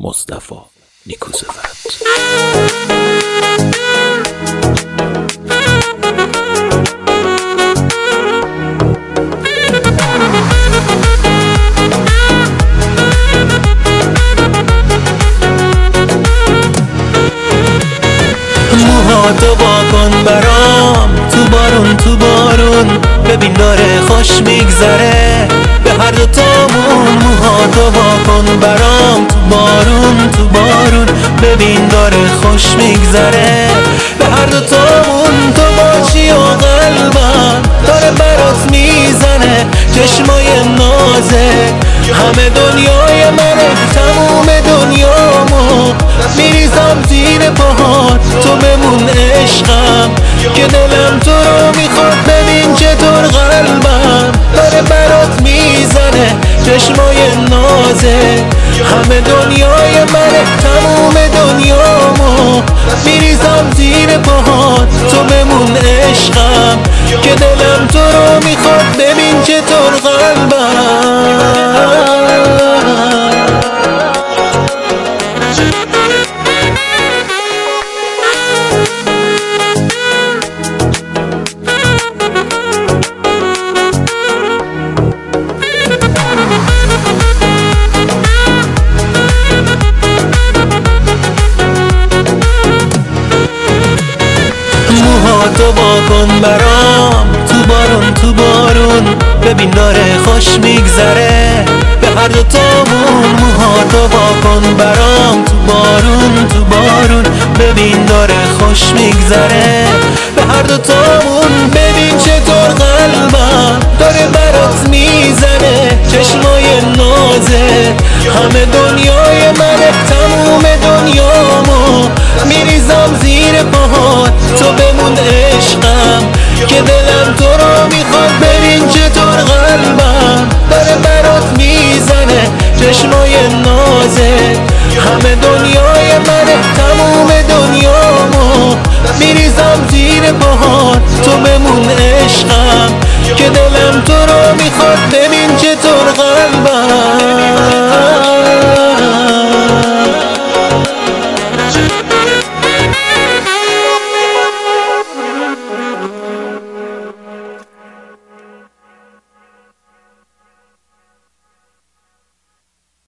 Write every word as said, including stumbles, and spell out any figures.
مصطفی نیکوزفت. موهاتو واکن برام تو بارون تو بارون، ببین داره خوش میگذره به هر دوتامون. موهاتو واکن برام تو بارون تو بارون، ببین داره خوش میگذره به هر دوتامون. تو باشی و قلبم داره برات میزنه، چشمای نازه همه دنیای منه. تموم دنیامو میریزم زیر پاهات، تو بمون عشقم که دلم تو رو میخواد. ببین چطور قلبم داره برات میزنه، چشمای نازه همه دنیای منه. تموم دنیامو میریزم زیر پاهات، تو بمون عشقم که دلم تو رو میخواد. ببین چطور قلبم موهاتو واکن برام تو بارون تو بارون، ببین داره خوش میگذره به هر دوتامون. موهاتو واکن برام تو بارون تو بارون، ببین داره خوش میگذره به هر دوتامون. ببین چطور قلبم داره برات میزنه، چشمای نازه همه دنیای منه.